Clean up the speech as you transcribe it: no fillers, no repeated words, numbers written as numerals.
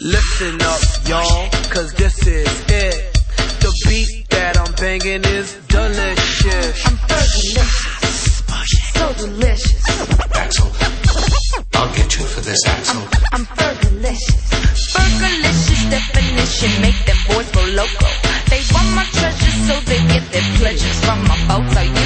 Listen up, y'all, cause this is it. The beat that I'm banging is delicious. I'm Fergalicious, so delicious. Axel, I'll get you for this, Axel. I'm Fergalicious. Fergalicious definition, make them boys go loco. They want my treasures, so they get their pleasures from my boats.